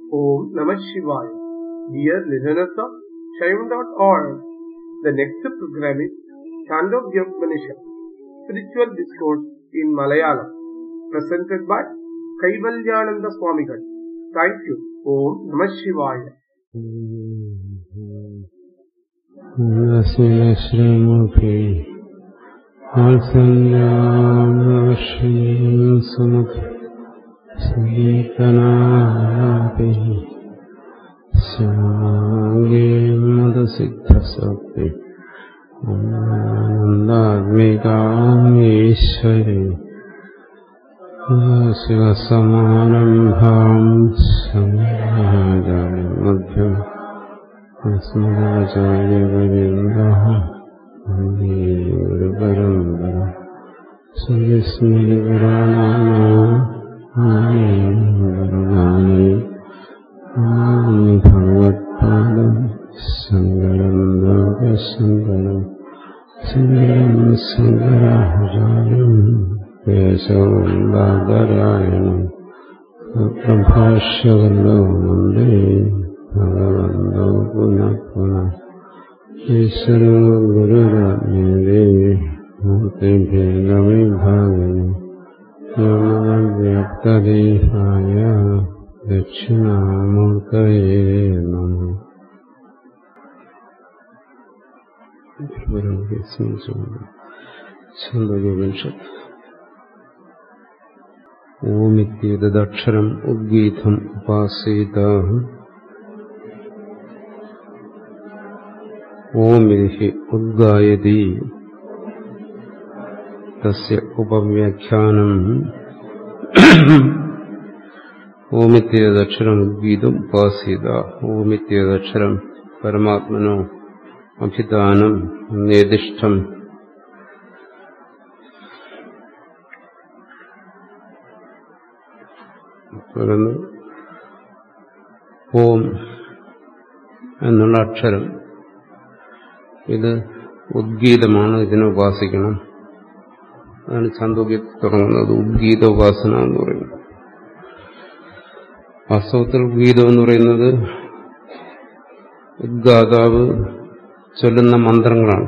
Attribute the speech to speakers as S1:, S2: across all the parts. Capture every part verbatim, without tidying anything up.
S1: Om Namah Shivaya. Dear listeners of Shaivan dot org, the next program is Chandogya Upanishad, Spiritual Discourse in Malayalam, presented by Kaivalyananda Swamigal. Thank you. Om Namah Shivaya.
S2: Namaste. Alsanyam Samat Sangeetanapi Samagim Madasiddhasati Anandadvikam Ishwari Yasya Samanambham Samajari Madhyam Asmadacharya Varindaha Guru-Parambara Sudhismiri-Puranana Guru-Nani Bhagavad-Padam Sangaram Loka-Sangaram Sangaram Sangarahajayam Kesavam Bhadarayanam Prabhashyavallo Mande Bhagavando Punah-Punah Ishvaro Guru-Ratmede Murti-Bhegami Bhagani Yamana-Vyaptadihaya Dachinamurtaye Namaha. Chandogya-Upanishad. Om-ityetadaksharam udgītham upāsītāh. Om-idhi udgāyati tasya upavyakhyanam. Om-ityetadaksharam udgītham upāsītāh. Om-ityetadaksharam paramatmano abhidanam nedishtam. ഓം എന്നുള്ള അക്ഷരം ഇത് ഉദ്ഗീതമാണ്, ഇതിനെ ഉപാസിക്കണം. അതാണ് ഛാന്ദോഗ്യത്തിൽ തുടങ്ങുന്നത്. ഉദ്ഗീത ഉപാസന എന്ന് പറയുന്നത്. വാസ്തവത്തിൽ ഉദ്ഗീതം എന്ന് പറയുന്നത് ഉദ്ഗാതാവ് ചൊല്ലുന്ന മന്ത്രങ്ങളാണ്.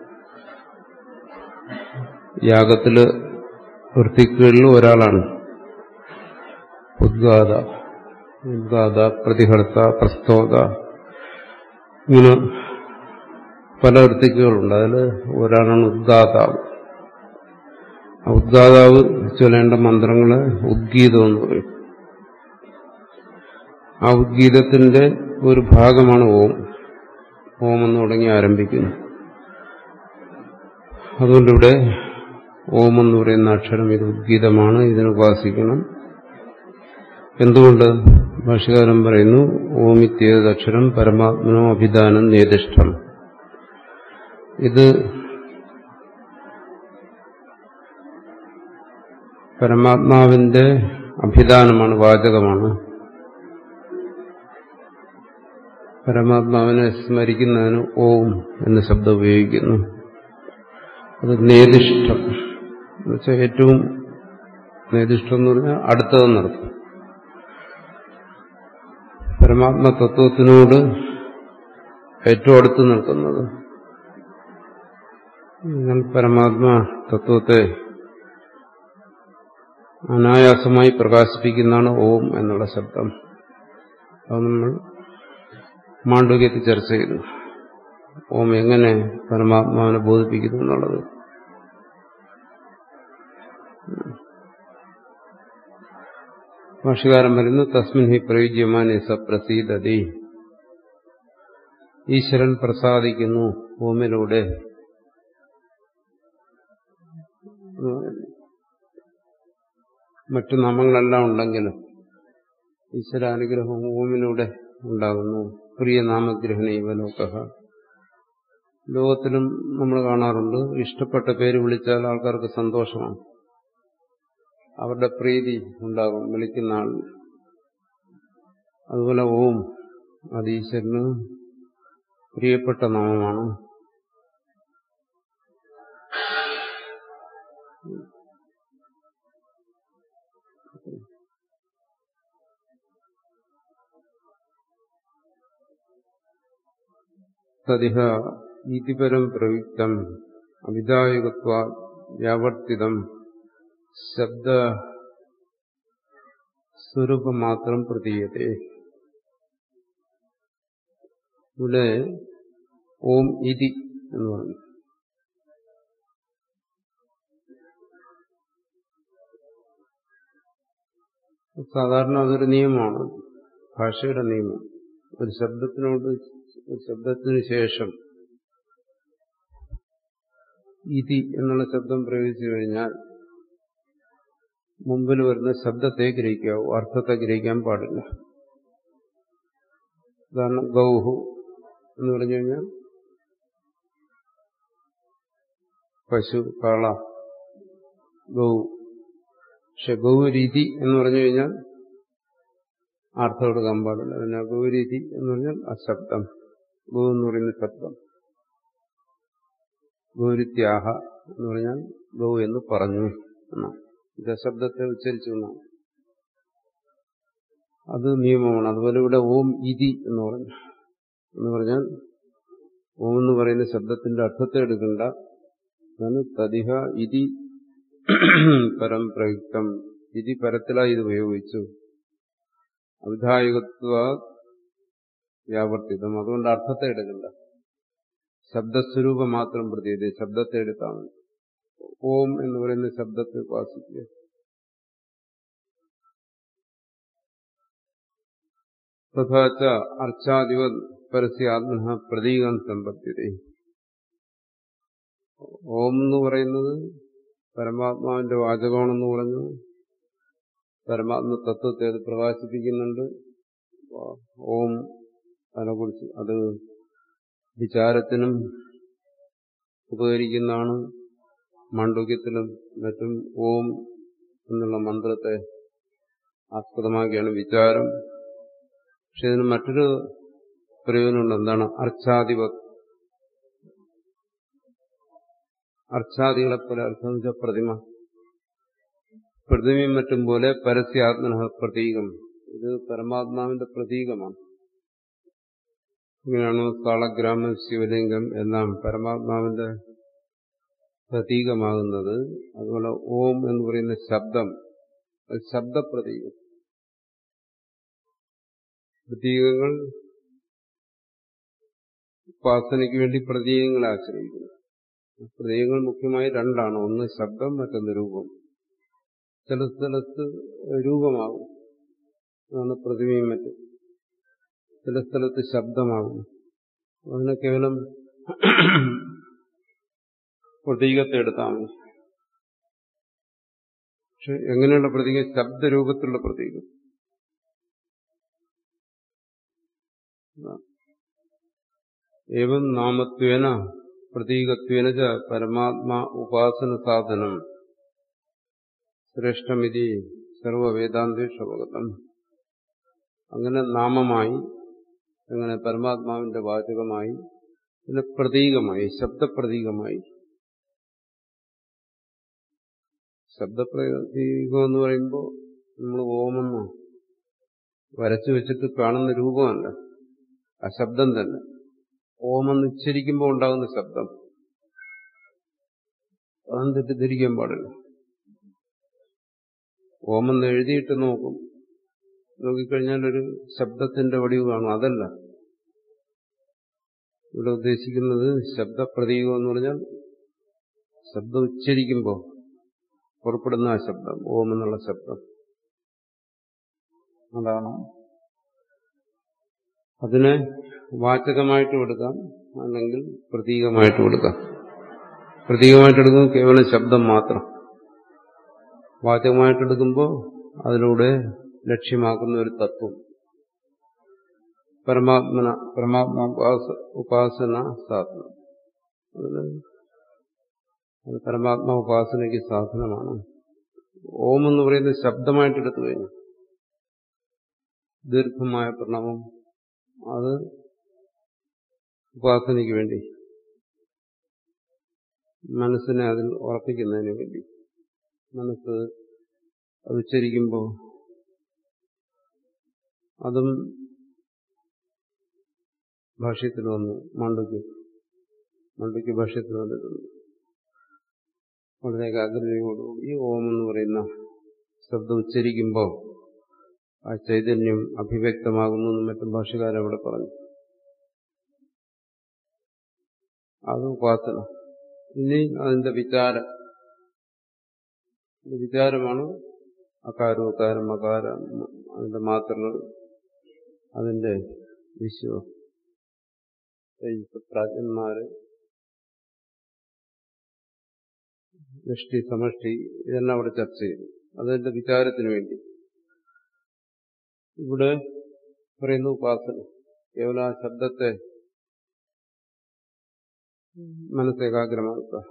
S2: യാഗത്തില് വൃത്തികളിൽ ഒരാളാണ് ഉദ്ഗാത. ഉദ്ഗാത, പ്രതിഹർത്ത, പ്രസ്തോത, ഇങ്ങനെ പല വൃത്തിക്കുകളുണ്ട്. അതിൽ ഒരാളാണ് ഉദ്ഗാതാവ്. ആ ഉദ്ഗാതാവ് ചൊല്ലേണ്ട മന്ത്രങ്ങള് ഉദ്ഗീതം എന്ന് പറയും. ആ ഉദ്ഗീതത്തിന്റെ ഒരു ഭാഗമാണ് ഓം. ഓം എന്ന് തുടങ്ങി ആരംഭിക്കുന്നു. അതുകൊണ്ടിവിടെ ഓം എന്ന് പറയുന്ന അക്ഷരം ഇത് ഉദ്ഗീതമാണ്, ഇതിനെ ഉപാസിക്കണം. എന്തുകൊണ്ട്? ഭാഷ്യകാരൻ പറയുന്നു ഓമിത്യേതക്ഷരം പരമാത്മനോ അഭിധാനം നേതിഷ്ഠം. ഇത് പരമാത്മാവിന്റെ അഭിധാനമാണ്, വാചകമാണ്. പരമാത്മാവിനെ സ്മരിക്കുന്നതിന് ഓം എന്ന ശബ്ദം ഉപയോഗിക്കുന്നു. അത് നേതിഷ്ഠം എന്ന് വെച്ചാൽ ഏറ്റവും നേതിഷ്ഠം എന്ന് പറഞ്ഞാൽ അടുത്തതെന്നർത്ഥം. പരമാത്മ തത്വത്തിനോട് ഏറ്റവും അടുത്ത് നിൽക്കുന്നത്. നിങ്ങൾ പരമാത്മാ തത്വത്തെ അനായാസമായി പ്രകാശിപ്പിക്കുന്നതാണ് ഓം എന്നുള്ള ശബ്ദം. അത് നമ്മൾ മാണ്ഡവ്യത്തിൽ ചർച്ച ചെയ്തു. ഓം എങ്ങനെ പരമാത്മാവിനെ ബോധിപ്പിക്കുന്നു എന്നുള്ളത്. ഭാഷ്യകാരൻ പറയുന്നു തസ്മിൻ ഹി പ്രയുജ്യമാനെ സ പ്രസീദതി. ഈശ്വരൻ പ്രസാദിക്കുന്നു ഓമിലൂടെ. മറ്റു നാമങ്ങളെല്ലാം ഉണ്ടെങ്കിലും ഈശ്വരാനുഗ്രഹം ഓമിലൂടെ ഉണ്ടാകുന്നു. പ്രിയ നാമഗ്രഹണീവ ലോക. ലോകത്തിലും നമ്മൾ കാണാറുണ്ട്, ഇഷ്ടപ്പെട്ട പേര് വിളിച്ചാൽ ആൾക്കാർക്ക് സന്തോഷമാണ്, അവരുടെ പ്രീതി ഉണ്ടാകും വിളിക്കുന്ന ആൾ. അതുപോലെ ഓം അത് ഈശ്വരന് പ്രിയപ്പെട്ട നാമമാണ്. തദിഹ ഇതിപരം പ്രയുക്തം അവിധായകത്വാ വ്യാവർത്തിതം ശബ്ദ സ്വരൂപം മാത്രം പ്രതീയത്തെ. ഇവിടെ ഓം ഇതി എന്ന് പറഞ്ഞു. സാധാരണ അതൊരു നിയമമാണ്, ഭാഷയുടെ നിയമം. ഒരു ശബ്ദത്തിനോട് ഒരു ശബ്ദത്തിന് ശേഷം ഇതി എന്നുള്ള ശബ്ദം പ്രയോഗിച്ചു കഴിഞ്ഞാൽ മുമ്പിൽ വരുന്ന ശബ്ദത്തെ ഗ്രഹിക്കാവൂ, അർത്ഥത്തെ ഗ്രഹിക്കാൻ പാടില്ല. ഉദാഹരണം ഗൗഹു എന്ന് പറഞ്ഞു കഴിഞ്ഞാൽ പശു, കാള, ഗൗ. പക്ഷെ ഗൗരീതി എന്ന് പറഞ്ഞു കഴിഞ്ഞാൽ അർത്ഥം കൊടുക്കാൻ പാടില്ല. പിന്നെ ഗൗരീതി എന്ന് പറഞ്ഞാൽ ആ ശബ്ദം, ഗൗ എന്ന് പറയുന്ന ശബ്ദം. ഗൗരിത്യാഹ എന്ന് പറഞ്ഞാൽ ഗൗ എന്ന് പറഞ്ഞു എന്നാണ്. ഇത് ശബ്ദത്തെ ഉച്ചരിച്ചു എന്നാണ്. അത് നിയമമാണ്. അതുപോലെ ഇവിടെ ഓം ഇതി എന്ന് പറഞ്ഞു എന്ന് പറഞ്ഞാൽ ഓം എന്ന് പറയുന്ന ശബ്ദത്തിന്റെ അർത്ഥത്തെ എടുക്കണ്ട. തദിഹ ഇതി പരം പ്രയുക്തം, ഇതി പരത്തിലായി ഇത് ഉപയോഗിച്ചു. അവിധായകത്വ വ്യാവർത്തിതം, അതുകൊണ്ട് അർത്ഥത്തെ എടുക്കണ്ട, ശബ്ദസ്വരൂപം മാത്രം പ്രതീതി, ശബ്ദത്തെ എടുത്താണ്. ഓം എന്ന് പറയുന്ന ശബ്ദത്തെ ഉപാസിക്കുക. തഥാച അർച്ചാദിവ പരസ്യാത്മന പ്രതീകം സമ്പദ്ധ്യതേ. ഓം എന്ന് പറയുന്നത് പരമാത്മാവിന്റെ വാചകമാണെന്ന് പറഞ്ഞു. പരമാത്മ തത്വത്തെ അത് പ്രകാശിപ്പിക്കുന്നുണ്ട്. ഓം അതിനെക്കുറിച്ച് അത് വിചാരത്തിനും ഉപകരിക്കുന്നതാണ്. മാണ്ഡൂക്യത്തിലും മറ്റും ഓം എന്നുള്ള മന്ത്രത്തെ ആസ്പദമാക്കിയാണ് വിചാരം. പക്ഷെ ഇതിന് മറ്റൊരു പ്രയോജനമുണ്ട്. എന്താണ്? അർച്ചാധിപ അർച്ചാദികളെ പോലെ, അർത്ഥം എന്ന് വെച്ചാൽ പ്രതിമ, പ്രതിമയും മറ്റും പോലെ പരസ്യാത്മന പ്രതീകം, ഇത് പരമാത്മാവിന്റെ പ്രതീകമാണ്. ഇങ്ങനെയാണ് കാളഗ്രാമം, ശിവലിംഗം എല്ലാം പരമാത്മാവിന്റെ പ്രതീകമാകുന്നത്. അതുപോലെ ഓം എന്ന് പറയുന്ന ശബ്ദം, ശബ്ദപ്രതീകം. പ്രതീകങ്ങൾ ഉപാസനയ്ക്ക് വേണ്ടി പ്രതീകങ്ങളെ ആശ്രയിക്കുന്നു. പ്രതീകങ്ങൾ മുഖ്യമായി രണ്ടാണ്. ഒന്ന് ശബ്ദം, മറ്റൊന്ന് രൂപം. ചില സ്ഥലത്ത് രൂപമാകും, അതാണ് പ്രതിമയും മറ്റും. ചില സ്ഥലത്ത് ശബ്ദമാകും, അതിനെ കേവലം പ്രതീകത്തെ എടുത്താൽ മതി. പക്ഷെ എങ്ങനെയുള്ള പ്രതീകം? ശബ്ദരൂപത്തിലുള്ള പ്രതീകം. ഏവം നാമത്വേന പ്രതീകത്വേന ച പരമാത്മാ ഉപാസന സാധനം ശ്രേഷ്ഠമിതി സർവവേദാന്തേഷവഗതം. അങ്ങനെ നാമമായി, അങ്ങനെ പരമാത്മാവിന്റെ വാചകമായി, പിന്നെ പ്രതീകമായി, ശബ്ദപ്രതീകമായി. ശബ്ദപ്രതീകം എന്ന് പറയുമ്പോൾ നമ്മൾ ഓമെന്ന് വരച്ചു വെച്ചിട്ട് കാണുന്ന രൂപമല്ല, ആ ശബ്ദം തന്നെ. ഓമെന്ന് ഉച്ചരിക്കുമ്പോൾ ഉണ്ടാകുന്ന ശബ്ദം, അതൊന്നും തെറ്റിദ്ധരിക്കാൻ പാടില്ല. ഓമെന്ന് എഴുതിയിട്ട് നോക്കും, നോക്കിക്കഴിഞ്ഞാൽ ഒരു ശബ്ദത്തിന്റെ വടിവ് കാണും. അതല്ല ഇവിടെ ഉദ്ദേശിക്കുന്നത്. ശബ്ദപ്രതീകം എന്ന് പറഞ്ഞാൽ ശബ്ദം ഉച്ചരിക്കുമ്പോൾ പുറപ്പെടുന്ന ആ ശബ്ദം, ഓം എന്നുള്ള ശബ്ദം, അതാണ്. അതിനെ വാചകമായിട്ടും എടുക്കാം, അല്ലെങ്കിൽ പ്രതീകമായിട്ടും എടുക്കാം. പ്രതീകമായിട്ടെടുക്കുമ്പോൾ കേവലം ശബ്ദം മാത്രം. വാചകമായിട്ടെടുക്കുമ്പോൾ അതിലൂടെ ലക്ഷ്യമാക്കുന്ന ഒരു തത്വം. പരമാത്മന പരമാത്മാ ഉപാസന സാധനം, അത് പരമാത്മാ ഉപാസനയ്ക്ക് സാധനമാണ്. ഓം എന്ന് പറയുന്നത് ശബ്ദമായിട്ടെടുത്തു കഴിഞ്ഞു. ദീർഘമായ പ്രണവം, അത് ഉപാസനയ്ക്ക് വേണ്ടി, മനസ്സിനെ അതിൽ ഉറപ്പിക്കുന്നതിന് വേണ്ടി. മനസ്സ് അത് ഉച്ചരിക്കുമ്പോൾ അതും ഭാഷ്യത്തിൽ വന്നു. മാണ്ഡുക്യ മാണ്ഡുക്യ ഭാഷ്യത്തിൽ വന്നിട്ടുണ്ട്. വളരെ ഏകാഗ്രതയോടുകൂടി ഓം എന്ന് പറയുന്ന ശബ്ദം ഉച്ചരിക്കുമ്പോൾ ആ ചൈതന്യം അഭിവ്യക്തമാകുന്നു എന്നും മറ്റും ഭാഷ്യക്കാരവിടെ പറഞ്ഞു. അത് ഉപാസന. ഇനി അതിന്റെ വിചാരം, വിചാരമാണ് അകാരം ഉകാരം മകാരം, അതിന്റെ മാത്രകൾ, അതിന്റെ വിശ്വം. പ്രാജ്ഞന്മാര് ദൃഷ്ടി സമഷ്ടി ഇതെല്ലാം അവിടെ ചർച്ച ചെയ്തു. അതിന്റെ വിചാരത്തിന് വേണ്ടി ഇവിടെ പറയുന്ന ഉപാസന കേവലം ആ ശബ്ദത്തെ മനസ്സേകാഗ്രമാക്കുക.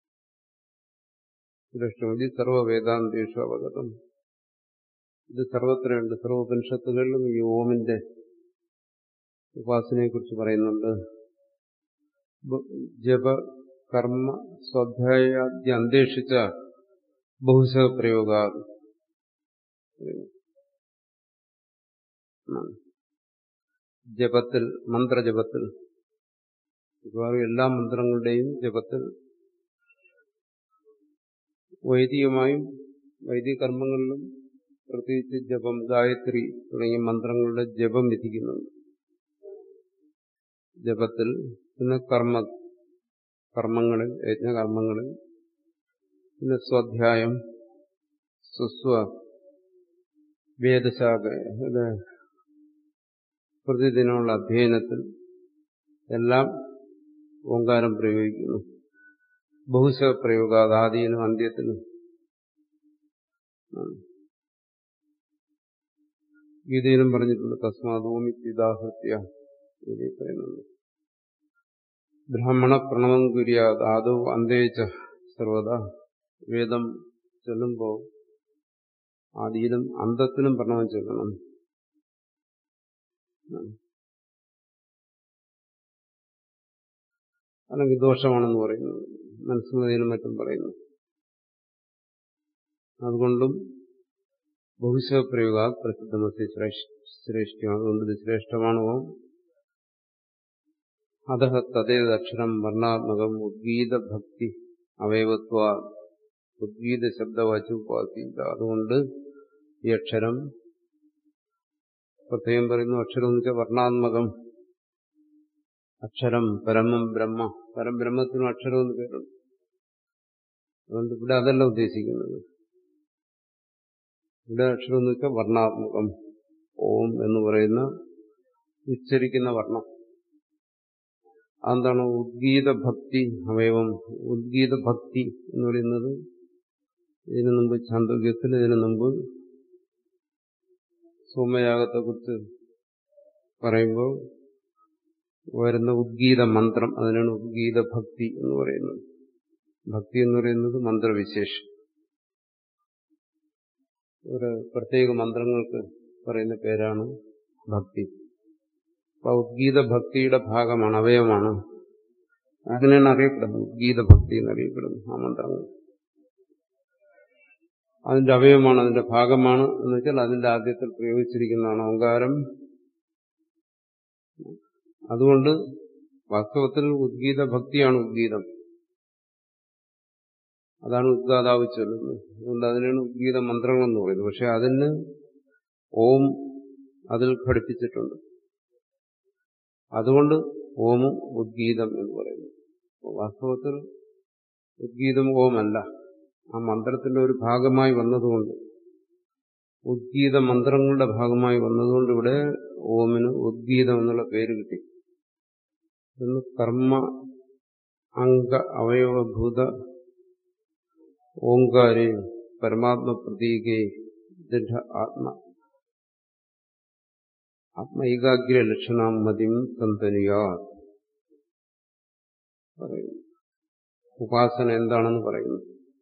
S2: ദൃഷ്ടമതി സർവ വേദാന്തേഷു അവഗതം. ഇത് സർവത്രയുണ്ട്. സർവോപനിഷത്തുകളിലും ഈ ഓമിന്റെ ഉപാസനയെ കുറിച്ച് പറയുന്നുണ്ട്. ജപ കർമ്മ സ്വാധ്യായാദ്യ അന്തേഷിച്ച ബഹുശ പ്രയോഗ ജപത്തിൽ, മന്ത്രജപത്തിൽ, മിക്കവാറും എല്ലാ മന്ത്രങ്ങളുടെയും ജപത്തിൽ വൈദികമായും വൈദിക കർമ്മങ്ങളിലും പ്രത്യേകിച്ച് ജപം, ഗായത്രി തുടങ്ങിയ മന്ത്രങ്ങളുടെ ജപം വിധിക്കുന്നുണ്ട്. ജപത്തിൽ പിന്നെ കർമ്മ കർമ്മങ്ങളിൽ യജ്ഞകർമ്മങ്ങളിൽ പിന്നെ സ്വാധ്യായം, സുസ്വ വേദശാഖ പ്രതിദിനമുള്ള അധ്യയനത്തിൽ എല്ലാം ഓങ്കാരം പ്രയോഗിക്കുന്നു. ബഹുശ പ്രയോഗാത് ആദിയിലും അന്ത്യത്തിലും. ഗീതയിലും പറഞ്ഞിട്ടുണ്ട് തസ്മാത് ഓമിത്യുദാഹൃത്യ പറയുന്നുണ്ട്. ബ്രാഹ്മണ പ്രണവം കുര്യാത് ആദോ അന്തേച്ച സർവത. വേദം ചൊല്ലുമ്പോൾ ആദിയിലും അന്തത്തിലും പ്രണവം ചൊല്ലണം. അല്ലെങ്കിൽ ദോഷമാണെന്ന് പറയുന്നു, മനസ്സുമതിയിലും മറ്റും പറയുന്നു. അതുകൊണ്ടും ബഹുശ പ്രയോഗ പ്രസിദ്ധമസ്യ ശ്രേഷ്ഠമാണ്. അതുകൊണ്ട് ഇത് ശ്രേഷ്ഠമാണ്. അധ തദ്ദേതക്ഷരം വർണ്ണാത്മകം ഉദ്ഗീത ഭക്തി അവയവത്വ ഉദ്ഗീത ശബ്ദവാച്യോപാസീത. അതുകൊണ്ട് ഈ അക്ഷരം പ്രത്യേകം പറയുന്നു. അക്ഷരം എന്ന് വെച്ചാൽ വർണ്ണാത്മകം. അക്ഷരം പരമം ബ്രഹ്മ, പരബ്രഹ്മത്തിനും അക്ഷരം എന്ന് പേരുണ്ട്. അതുകൊണ്ട് ഇവിടെ അതല്ല ഉദ്ദേശിക്കുന്നത്. ഇവിടെ അക്ഷരം എന്ന് വെച്ചാൽ വർണ്ണാത്മകം. ഓം എന്ന് പറയുന്ന ഉച്ചരിക്കുന്ന വർണ്ണം. അതെന്താണ്? ഉദ്ഗീത ഭക്തി അവയവം. ഉദ്ഗീത ഭക്തി എന്ന് പറയുന്നത് ഇതിനു മുമ്പ് ഛാന്തോക്യത്തിൽ, ഇതിനു മുമ്പ് സോമയാഗത്തെക്കുറിച്ച് പറയുമ്പോൾ വരുന്ന ഉദ്ഗീത മന്ത്രം, അതിനാണ് ഉദ്ഗീത ഭക്തി എന്ന് പറയുന്നത്. ഭക്തി എന്ന് പറയുന്നത് മന്ത്രവിശേഷം. ഒരു പ്രത്യേക മന്ത്രങ്ങൾക്ക് പറയുന്ന പേരാണ് ഭക്തി. അപ്പൊ ഉദ്ഗീത ഭക്തിയുടെ ഭാഗമാണ്, അവയവമാണ്. അങ്ങനെയാണ് അറിയപ്പെടുന്നത്. ഉദ്ഗീത ഭക്തി എന്നറിയപ്പെടുന്നു ആ മന്ത്രങ്ങൾ. അതിന്റെ അവയവമാണ്, അതിന്റെ ഭാഗമാണ് എന്ന് വെച്ചാൽ അതിന്റെ ആദ്യത്തിൽ പ്രയോഗിച്ചിരിക്കുന്നതാണ് ഓങ്കാരം. അതുകൊണ്ട് വാസ്തവത്തിൽ ഉദ്ഗീത ഭക്തിയാണ് ഉദ്ഗീതം. അതാണ് ഉദ്ഗാതാവ് ചൊല്ലുന്നത്. അതുകൊണ്ട് അതിനാണ് ഉദ്ഗീത മന്ത്രങ്ങൾ എന്ന് പറയുന്നത്. പക്ഷെ അതിന് ഓം അതിൽ ഘടിപ്പിച്ചിട്ടുണ്ട്. അതുകൊണ്ട് ഓമും ഉദ്ഗീതം എന്ന് പറയുന്നു. വാസ്തവത്തിൽ ഉദ്ഗീതം ഓമല്ല, ആ മന്ത്രത്തിന്റെ ഒരു ഭാഗമായി വന്നതുകൊണ്ട്, ഉദ്ഗീത മന്ത്രങ്ങളുടെ ഭാഗമായി വന്നതുകൊണ്ട് ഇവിടെ ഓമിന് ഉദ്ഗീതം എന്നുള്ള പേര് കിട്ടി. ഇന്ന് കർമ്മ അംഗ അവയവഭൂത ഓങ്കാരേ പരമാത്മ പ്രതീകേ ദൃഢ ആത്മ ആത്മൈകാഗ്ര ലക്ഷണാം മതിം തന്തനുയാ പറയുന്നു. ഉപാസന എന്താണെന്ന് പറയുന്നു.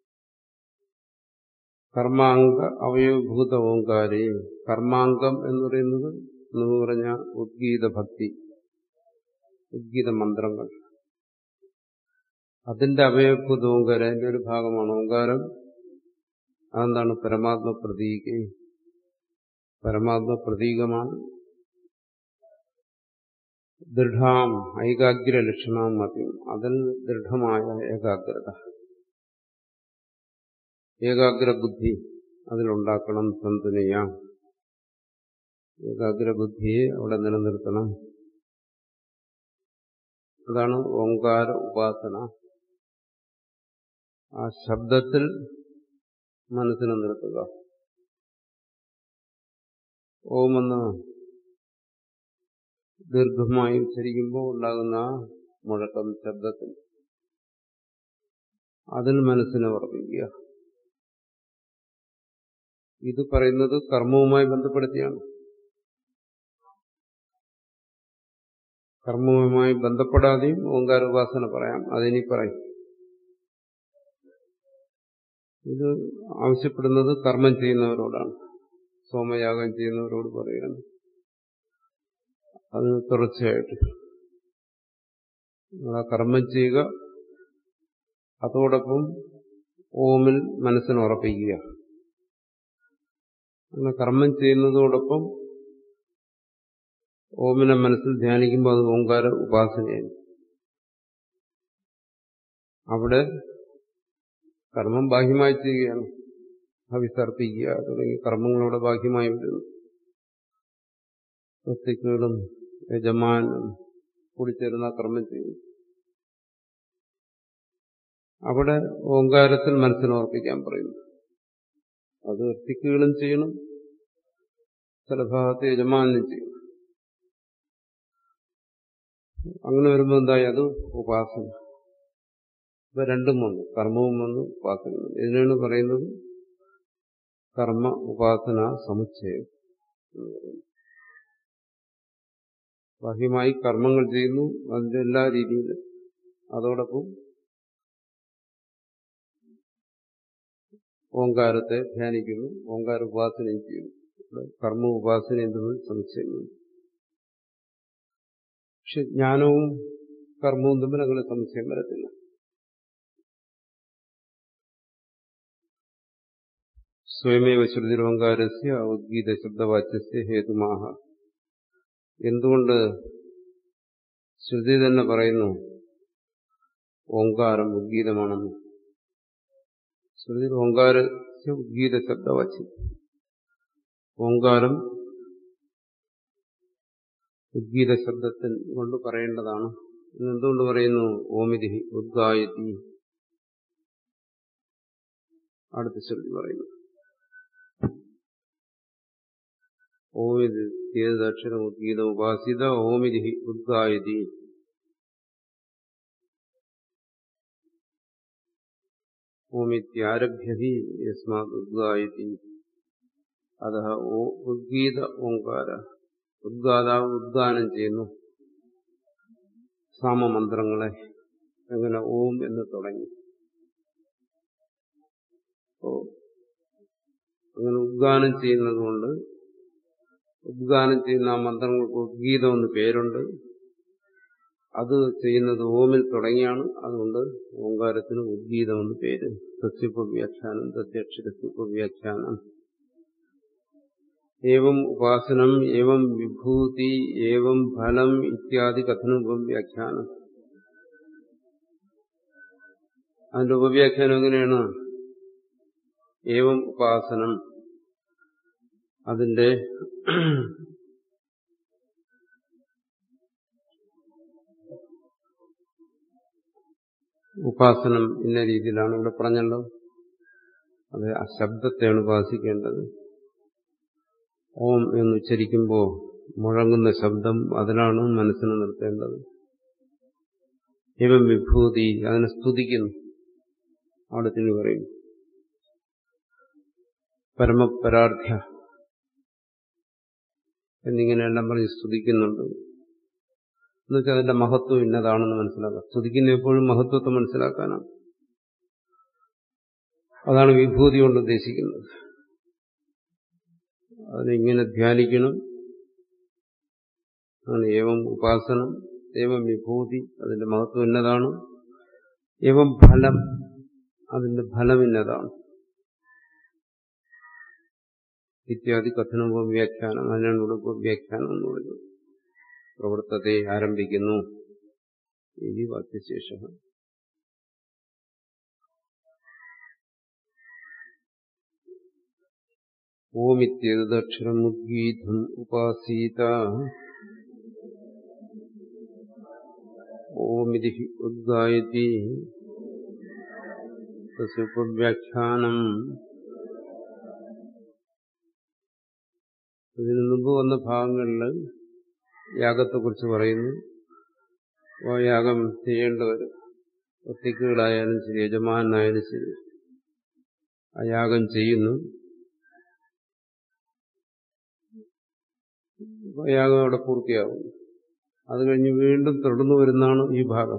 S2: കർമാംഗ അവയവഭൂത ഓങ്കാരേ. കർമാംഗം എന്ന് പറയുന്നത് എന്ന് പറഞ്ഞ ഉദ്ഗീത ഭക്തി, ഉദ്ഗീത മന്ത്രങ്ങൾ, അതിന്റെ അവയവഭൂത ഓങ്കാരം, അതിന്റെ ഒരു ഭാഗമാണ് ഓങ്കാരം. അതെന്താണ്? പരമാത്മ പ്രതീക, പരമാത്മ പ്രതീകമാണ്. ദൃഢാം ഐകാഗ്ര ലക്ഷണാം മതി, അതിൽ ദൃഢമായ ഏകാഗ്രത, ഏകാഗ്ര ബുദ്ധി അതിലുണ്ടാക്കണം. സന്തുനയാം, ഏകാഗ്ര ബുദ്ധിയെ അവിടെ നിലനിർത്തണം. അതാണ് ഓംകാര ഉപാസന. ആ ശബ്ദത്തിൽ മനസ്സിനെ നിർത്തുക. ഓമെന്ന് ദീർഘമായി ഉച്ചരിക്കുമ്പോൾ ഉണ്ടാകുന്ന ആ മുഴക്കം ശബ്ദത്തിൽ, അതിൽ മനസ്സിനെ ഉറപ്പിക്കുക. ഇത് പറയുന്നത് കർമ്മവുമായി ബന്ധപ്പെടുത്തിയാണ്. കർമ്മവുമായി ബന്ധപ്പെടാതെയും ഓംകാര ഉപാസന പറയാം, അതിനി പറയും. ഇത് ആവശ്യപ്പെടുന്നത് കർമ്മം ചെയ്യുന്നവരോടാണ്, സോമയാഗം ചെയ്യുന്നവരോട് പറയുകയാണ്. അത് തുടർച്ചയായിട്ട് ആ കർമ്മം ചെയ്യുക, അതോടൊപ്പം ഓമിൽ മനസ്സിനെ ഉറപ്പിക്കുക. അങ്ങനെ കർമ്മം ചെയ്യുന്നതോടൊപ്പം ഓമിനെ മനസ്സിൽ ധ്യാനിക്കുമ്പോൾ അത് ഓംകാര ഉപാസനയാണ്. അവിടെ കർമ്മം ബാഹ്യമായി ചെയ്യുകയാണ്, ഹവിസർപ്പിക്കുക തുടങ്ങിയ കർമ്മങ്ങളോടെ ബാഹ്യമായി വരുന്നു. വസ്തുക്കളും യജമാനും കൂടിച്ചേരുന്ന കർമ്മം ചെയ്യുന്നു. അവിടെ ഓംകാരത്തിൽ മനസ്സിനെ ഉറപ്പിക്കാൻ പറയുന്നു. അത് വസ്തുക്കളും ചെയ്യണം, ചില ഭാഗത്ത് യജമാനും ചെയ്യണം. അങ്ങനെ വരുമ്പോൾ എന്തായി? അത് ഉപാസന. ഇപ്പൊ രണ്ടും വന്നു, കർമ്മവും വന്നു, ഉപാസനയും വന്നു. ഇതിനാണ് പറയുന്നത് കർമ്മ ഉപാസന സമുച്ചയം. ബാഹ്യമായി കർമ്മങ്ങൾ ചെയ്യുന്നു, അതിന്റെ എല്ലാ രീതിയിലും. അതോടൊപ്പം ഓംകാരത്തെ ധ്യാനിക്കുന്നു, ഓംകാര ഉപാസനയും ചെയ്യുന്നു. കർമ്മ ഉപാസനയും തമ്മിൽ സമുച്ചയം. പക്ഷെ ജ്ഞാനവും കർമ്മവും തമ്മിൽ അങ്ങനെ സമുച്ചയം വരത്തില്ല. സ്വയമേവ ശ്രുതിരോങ്കാരസ്യ ഉദ്ഗീത ശബ്ദവാച്യസ്യ ഹേതുമാഹ. എന്തുകൊണ്ട് ശ്രുതി തന്നെ പറയുന്നു ഓങ്കാരം ഉദ്ഗീതമാണെന്ന്? ശ്രുതി ഓങ്കാരസ്യ ഉദ്ഗീത ശബ്ദവാച്യം, ഓങ്കാരം ഉദ്ഗീത ശബ്ദത്തിൽ കൊണ്ട് പറയേണ്ടതാണ്. എന്തുകൊണ്ട് പറയുന്നു? ഓമിതി ഉദ്ഗായതി. അടുത്ത ശ്രുതി പറയുന്നു ഓമിതി ഏതക്ഷരം ഉദ്ഗീത ഉപാസിത ഓമിതി ഉദ്ഗായതി. ഓമിത്യാരഭ്യഹി യസ്മാത് ഉദ്ഗായതി. അതഃ ഉദ്ഗീത ഓങ്കാര. ഉദ്ഗാതാവ് ഉദ്ഗാനം ചെയ്യുന്നു സാമമന്ത്രങ്ങളെ. എങ്ങനെ? ഓം എന്ന് തുടങ്ങി. അങ്ങനെ ഉദ്ഗാനം ചെയ്യുന്നത് കൊണ്ട് ഉദ്ഗാനം ചെയ്യുന്ന ആ മന്ത്രങ്ങൾക്ക് ഉദ്ഗീതം എന്ന് പേരുണ്ട്. അത് ചെയ്യുന്നത് ഓമിൽ തുടങ്ങിയാണ്. അതുകൊണ്ട് ഓങ്കാരത്തിന് ഉദ്ഗീതം എന്ന് പേര്. തസ്യുപവ്യാഖ്യാനം തദ്യക്ഷരസ്യുപവ്യാഖ്യാനം. ഏവം ഉപാസനം ഏവം വിഭൂതി ഏവം ഫലം ഇത്യാദി കഥനോപവ്യാഖ്യാനം. അതിന്റെ ഉപവ്യാഖ്യാനം എങ്ങനെയാണ്? ഏവം ഉപാസനം, അതിന്റെ ഉപാസനം ഇന്ന രീതിയിലാണ് ഇവിടെ പറഞ്ഞല്ലോ. അത് ആ ശബ്ദത്തെയാണ് ഉപാസിക്കേണ്ടത്. ഓം എന്ന് ഉച്ചരിക്കുമ്പോൾ മുഴങ്ങുന്ന ശബ്ദം, അതിലാണ് മനസ്സിനെ നിർത്തേണ്ടത്. ഏവം വിഭൂതി, അതിനെ സ്തുതിക്കുന്നു. അവിടെ തന്നെ പറയും പരമപരാർഥ്യ എന്നിങ്ങനെയെല്ലാം പറഞ്ഞ് സ്തുതിക്കുന്നുണ്ട്. എന്നുവെച്ചാൽ അതിന്റെ മഹത്വം ഇന്നതാണെന്ന് മനസ്സിലാക്കാം. സ്തുതിക്കുന്ന എപ്പോഴും മഹത്വത്തെ മനസ്സിലാക്കാനാണ്. അതാണ് വിഭൂതി കൊണ്ട് ഉദ്ദേശിക്കുന്നത്. അതിനിങ്ങനെ ധ്യാനിക്കണം. ആണ് ഏവം ഉപാസനം ഏവം വിഭൂതി, അതിന്റെ മഹത്വം ഇന്നതാണ്. ഏവം ഫലം, അതിന്റെ ഫലം ഇന്നതാണ്. ഇത്യാദി കഥനോപവ്യാഖ്യാനം, അതിനാണ് ഇവിടെ ഉപവ്യാഖ്യാനം എന്ന് പറയുന്നത്. പ്രവർത്തത്തെ ആരംഭിക്കുന്നു. ഇതി വാക്യശേഷം. ഓമിത്യേതദക്ഷരമുദ്ഗീതം ഉപാസീത. ഓമിതി ഉദ്ഗായതി തസ്യ ഉപവ്യാഖ്യാനം. ഇതിനു മുമ്പ് വന്ന ഭാഗങ്ങളിൽ യാഗത്തെക്കുറിച്ച് പറയുന്നു. അപ്പോൾ യാഗം ചെയ്യേണ്ടവർ ഒത്തിക്കുകളായാലും ശരി, യജമാനായാലും ശരി, ആ യാഗം ചെയ്യുന്നു. യാഗം അവിടെ പൂർത്തിയാകും. അത് കഴിഞ്ഞ് വീണ്ടും തുടർന്നു വരുന്നതാണ് ഈ ഭാഗം.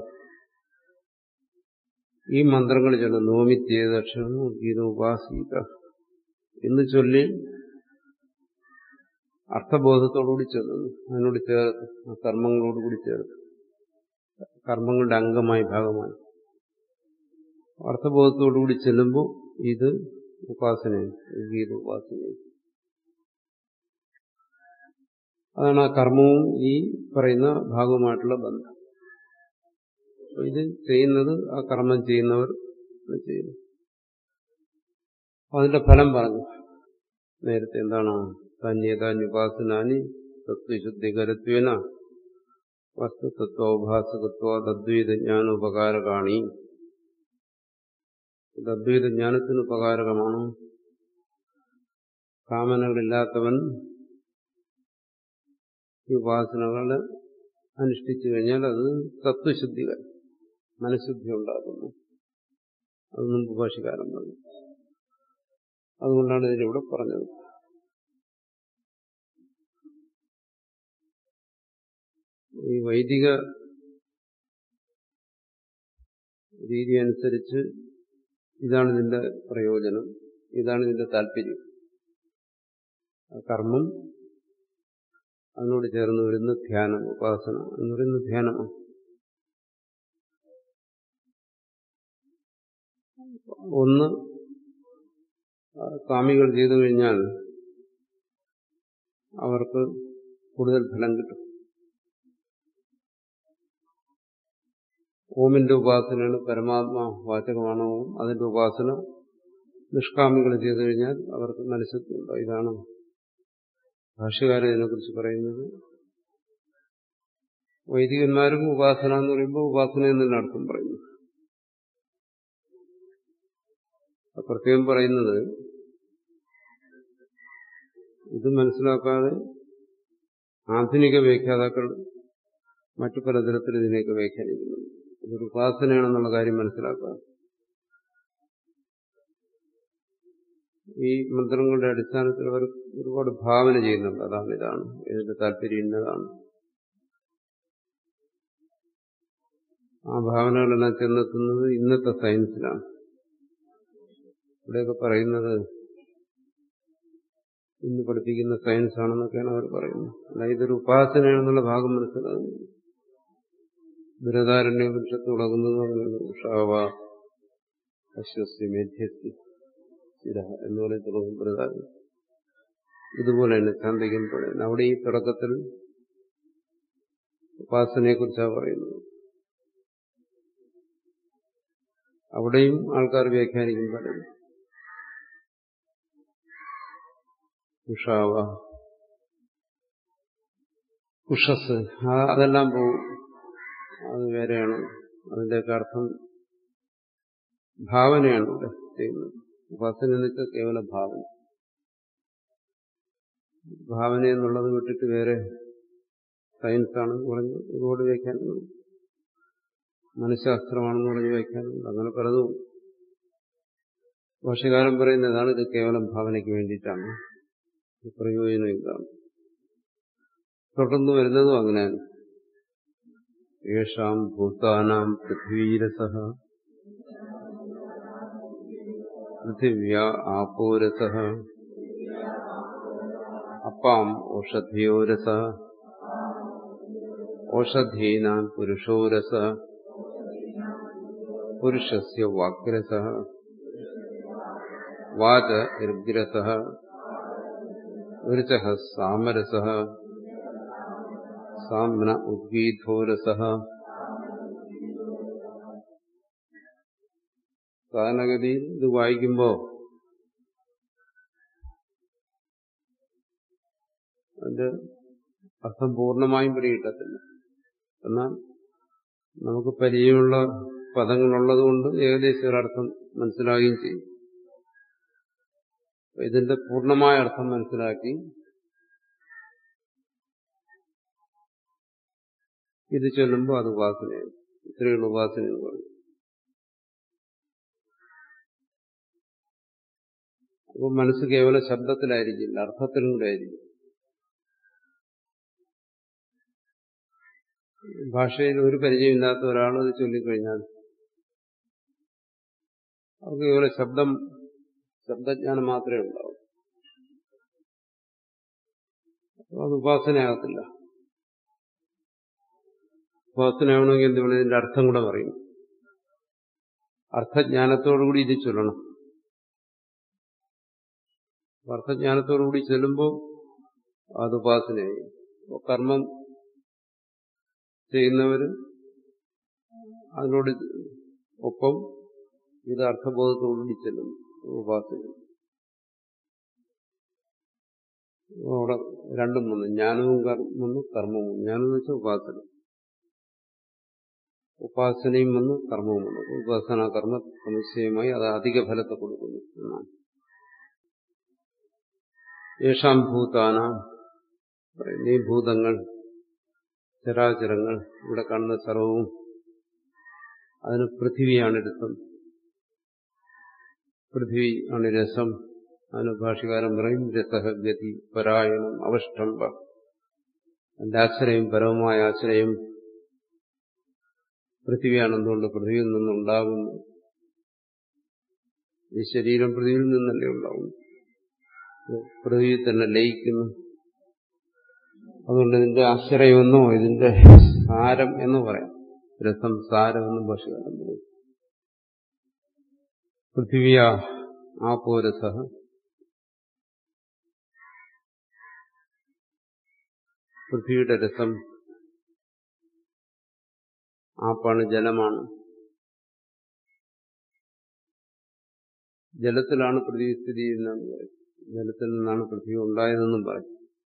S2: ഈ മന്ത്രങ്ങൾ ചൊല്ലുന്നു. നോമിത്യേതക്ഷരം ഗീതം ഉപാസീത എന്ന് ചൊല്ലി അർത്ഥബോധത്തോടുകൂടി ചൊല്ലുന്നു. അതിനോട് ചേർത്ത്, ആ കർമ്മങ്ങളോടുകൂടി ചേർത്ത്, കർമ്മങ്ങളുടെ അംഗമായി ഭാഗമായി അർത്ഥബോധത്തോടുകൂടി ചെല്ലുമ്പോൾ ഇത് ഉപാസനയാണ്, ഗീത ഉപാസനയാണ്. അതാണ് ആ കർമ്മവും ഈ പറയുന്ന ഭാഗവുമായിട്ടുള്ള ബന്ധം. ഇത് ചെയ്യുന്നത് ആ കർമ്മം ചെയ്യുന്നവർ ചെയ്യുന്നു. അതിന്റെ ഫലം പറഞ്ഞു നേരത്തെ. എന്താണ്? തന്യതാന്യുപാസനാനി തത്വശുദ്ധികരത്വേന വസ്തുതത്വോഭാസകത്വ തദ്വൈതജ്ഞാനോപകാരകാണി. തദ്വൈതജ്ഞാനത്തിന് ഉപകാരകമാണ്. കാമനകളില്ലാത്തവൻ ഈ ഉപാസനകൾ അനുഷ്ഠിച്ചു കഴിഞ്ഞാൽ അത് തത്വശുദ്ധികൾ, മനഃശുദ്ധി ഉണ്ടാക്കുന്നു. അത് മുമ്പ് ഭാഷ്യകാരൻ പറഞ്ഞു. അതുകൊണ്ടാണ് ഇതിലിവിടെ പറഞ്ഞത്. ഈ വൈദിക രീതി അനുസരിച്ച് ഇതാണ് ഇതിന്റെ പ്രയോജനം, ഇതാണ് ഇതിന്റെ താല്പര്യം. കർമ്മം, അതിനോട് ചേർന്ന് വരുന്ന ധ്യാനം, ഉപാസന എന്ന് പറയുന്ന ധ്യാനമാണ്. ഒന്ന് കാമികൾ ചെയ്തു കഴിഞ്ഞാൽ അവർക്ക് കൂടുതൽ ഫലം കിട്ടും. ഓമിന്റെ ഉപാസനയാണ് പരമാത്മാ വാചകമാണ് ഓം. അതിന്റെ ഉപാസന നിഷ്കാമികൾ ചെയ്തു കഴിഞ്ഞാൽ അവർക്ക് മനഃശുദ്ധിയുണ്ട്. ഇതാണ് ഭാഷ്യകാരൻ ഇതിനെക്കുറിച്ച് പറയുന്നത്. വൈദികന്മാരും ഉപാസന എന്ന് പറയുമ്പോൾ ഉപാസന എന്നതിന് അർത്ഥം പറയുന്നു. പ്രത്യേകം പറയുന്നത് ഇത് മനസ്സിലാക്കാതെ ആധുനിക വ്യാഖ്യാതാക്കൾ മറ്റു പലതരത്തിൽ ഇതിനെയൊക്കെ വ്യാഖ്യാനിക്കുന്നുണ്ട്. ഇതൊരു ഉപാസനയാണെന്നുള്ള കാര്യം മനസ്സിലാക്കുക. ഈ മന്ത്രങ്ങളുടെ അടിസ്ഥാനത്തിൽ അവർ ഒരുപാട് ഭാവന ചെയ്യുന്നുണ്ട്. അതാണ് ഇതാണ്, ഇതിന്റെ താല്പര്യം ഇന്നതാണ്. ആ ഭാവനകളെല്ലാം ചെന്നെത്തുന്നത് ഇന്നത്തെ സയൻസിലാണ്. ഇവിടെയൊക്കെ പറയുന്നത് ഇന്ന് പഠിപ്പിക്കുന്ന സയൻസ് ആണെന്നൊക്കെയാണ് അവർ പറയുന്നത്. അല്ല, ഇതൊരു ഉപാസനയാണെന്നുള്ള ഭാഗം മനസ്സിലാകുന്നു. ബൃഹദാരണ്യ ഉപനിഷത്ത് തുടങ്ങുന്നത് അങ്ങനെയാണ്. ഉഷാവ അശ്വസ്യ മേധ്യസ്യ സ്ഥിര എന്ന് പറയും തുടങ്ങും ബൃഹദാരണ്യം. ഇതുപോലെ തന്നെ ചാന്ദികൻ പറയുന്നത്. അവിടെ ഈ തുടക്കത്തിൽ ഉപാസനയെക്കുറിച്ചാണ് പറയുന്നത്. അവിടെയും ആൾക്കാർ വ്യാഖ്യാനിക്കും പറയുന്നു. ഉഷാവ ഉഷസ് അതെല്ലാം പോകും. അത് വേറെയാണ്. അതിന്റെയൊക്കെ അർത്ഥം ഭാവനയാണ് ഇവിടെ ചെയ്യുന്നത്. ഉപാസന എന്ന് വെച്ചാൽ കേവല ഭാവന. ഭാവന എന്നുള്ളത് വിട്ടിട്ട് വേറെ സയൻസാണെന്ന് പറഞ്ഞ് ഒരുപാട് വ്യാഖ്യാനങ്ങളുണ്ട്. മനഃശാസ്ത്രമാണെന്ന് പറഞ്ഞ് വ്യാഖ്യാനമുണ്ട്. അങ്ങനെ പലതും. ഭാഷ്യകാരൻ പറയുന്നതാണ് ഇത് കേവലം ഭാവനയ്ക്ക് വേണ്ടിയിട്ടാണ്, പ്രയോജനം ഇതാണ്. തുടർന്ന് വരുന്നതും അങ്ങനെയാണ്. യേഷാം ഭൂതാനാം പൃഥ്വീരസഃ പൃഥിവ്യാ ആപോരസഃ അപ്പാം ഓഷധിയോരസഃ ഓഷധീനാം പുരുഷോരസഃ പുരുഷസ്യ വാഗ്രസഃ വാച ഋഗ്രസഃ ഋചഃ സാമരസഃ സാമ്ന ഉദ്ഗീതോരസഃ. സാധാരണഗതിയിൽ ഇത് വായിക്കുമ്പോൾ അതിന്റെ അർത്ഥം പൂർണ്ണമായും പിടികിട്ടത്തില്ല. എന്നാൽ നമുക്ക് പരിചയമുള്ള പദങ്ങളുള്ളതുകൊണ്ട് ഏകദേശം ഒരർത്ഥം മനസ്സിലാവുകയും ചെയ്യും. ഇതിന്റെ പൂർണ്ണമായ അർത്ഥം മനസ്സിലാക്കി ഇത് ചൊല്ലുമ്പോൾ അത് ഉപാസനയാണ്. ഇത്രയുള്ള ഉപാസന എന്ന് പറയും. അപ്പോൾ മനസ്സ് കേവലം ശബ്ദത്തിലായിരിക്കില്ല, അർത്ഥത്തിലും കൂടെ ആയിരിക്കും. ഭാഷയിൽ ഒരു പരിചയമില്ലാത്ത ഒരാൾ ഇത് ചൊല്ലിക്കഴിഞ്ഞാൽ അവർക്ക് കേവലം ശബ്ദം ശബ്ദജ്ഞാനം മാത്രമേ ഉണ്ടാവൂ. അത് ഉപാസനയാകത്തില്ല. ഉപാസനയാവണമെങ്കിൽ എന്ത് വേണം? ഇതിന്റെ അർത്ഥം കൂടെ പറയും. അർത്ഥജ്ഞാനത്തോടുകൂടി ഇത് ചൊല്ലണം. അർത്ഥജ്ഞാനത്തോടുകൂടി ചൊല്ലുമ്പോൾ അത് ഉപാസനയായി. കർമ്മം ചെയ്യുന്നവര് അതിനോട് ഒപ്പം ഇത് അർത്ഥബോധത്തോടുകൂടി ചെല്ലും ഉപാസന. അവിടെ രണ്ടും വന്നു, ജ്ഞാനവും വന്നു, കർമ്മവും. ജ്ഞാനം എന്ന് വെച്ചാൽ ഉപാസന, ഉപാസനയും വന്നു, കർമ്മവും വന്നു. ഉപാസന കർമ്മ സമുച്ചയമായി അത് അധിക ഫലത്തെ കൊടുക്കുന്നു എന്നാണ്. യേഷാം ഭൂതാനാം പറയുന്ന ഈ ഭൂതങ്ങൾ, ചരാചരങ്ങൾ, ഇവിടെ കാണുന്ന സർവവും അതിന് പൃഥിവിയാണ് രസം. പൃഥിവി ആണ് രസം. അതിന് ഭാഷ്യകാരൻ പറയും രസഃ ഗതി പരായണം അവഷ്ടംബ. അതിന്റെ ആശ്രയം, പരമമായ ആശ്രയം പൃഥിവിയാണെന്നുകൊണ്ട് പൃഥ്വിയിൽ നിന്നുണ്ടാകുന്നു. ഈ ശരീരം പൃഥ്വിയിൽ നിന്നല്ലേ ഉണ്ടാകുന്നു, പൃഥ്വിയിൽ തന്നെ ലയിക്കുന്നു. അതുകൊണ്ട് ഇതിന്റെ ആശ്രയമെന്നോ ഇതിന്റെ സാരം എന്നോ പറയാം. രസം സാരം എന്നും ഭാഷകാരൻ പറയും. പൃഥിവിയ ആപോരസഃ, പൃഥ്വിയുടെ രസം. ആപ്പാണ്, ജലമാണ്. ജലത്തിലാണ് പൃഥ്വി സ്ഥിതി ചെയ്യുന്നതെന്ന് പറയും. ജലത്തിൽ നിന്നാണ് പൃഥ്വി ഉണ്ടായതെന്നും പറയും.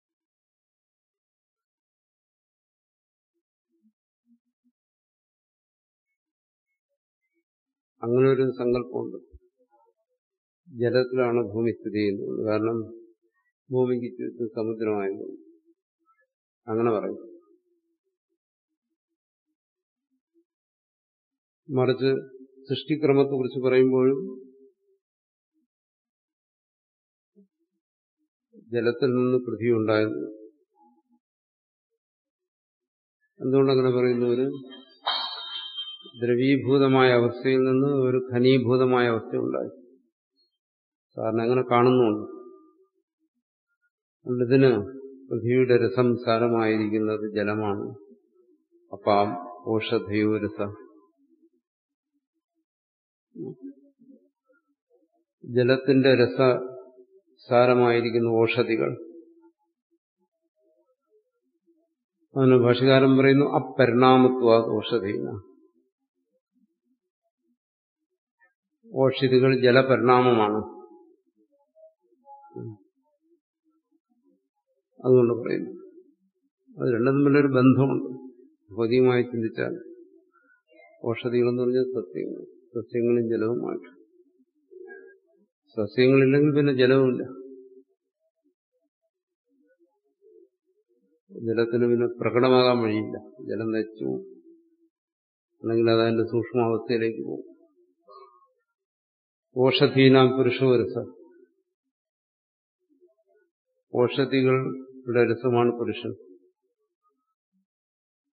S2: അങ്ങനെ ഒരു സങ്കല്പമുണ്ട്. ജലത്തിലാണ് ഭൂമി സ്ഥിതി ചെയ്യുന്നത്. കാരണം ഭൂമിക്ക് ചുറ്റും സമുദ്രമായതുകൊണ്ട് അങ്ങനെ പറയും. മറിച്ച് സൃഷ്ടിക്രമത്തെ കുറിച്ച് പറയുമ്പോഴും ജലത്തിൽ നിന്ന് പൃഥ്വി ഉണ്ടായത്. എന്തുകൊണ്ടങ്ങനെ പറയുന്നു? ഒരു ദ്രവീഭൂതമായ അവസ്ഥയിൽ നിന്ന് ഒരു ഖനീഭൂതമായ അവസ്ഥ ഉണ്ടായി. കാരണം അങ്ങനെ കാണുന്നുണ്ട്. അതുകൊണ്ട് ഇതിന് പൃഥ്വിയുടെ രസം സാരമായിരിക്കുന്നത് ജലമാണ്. അപ്പാം ഓഷധയോ രസ. ജലത്തിന്റെ രസസാരമായിരിക്കുന്ന ഓഷധികൾ. അതിന് ഭാഷ്യകാരൻ പറയുന്നു അപരിണാമത്വാ ഓഷധീന. ഓഷധികൾ ജലപരിണാമമാണ്. അതുകൊണ്ട് പറയുന്നു. അത് രണ്ടും തമ്മിലൊരു ബന്ധമുണ്ട്. ഭൗതികമായി ചിന്തിച്ചാൽ ഓഷധികളെന്ന് പറഞ്ഞാൽ സസ്യങ്ങൾ, സസ്യങ്ങളും ജലവുമായിട്ട്. സസ്യങ്ങളില്ലെങ്കിൽ പിന്നെ ജലവുമില്ല. ജലത്തിന് പിന്നെ പ്രകടമാകാൻ വഴിയില്ല. ജലം നശിച്ചു പോകും, അല്ലെങ്കിൽ അതതിന്റെ സൂക്ഷ്മാവസ്ഥയിലേക്ക് പോകും. ഓഷധീനാം പുരുഷോരസ. ഓഷധികളുടെ രസമാണ് പുരുഷൻ.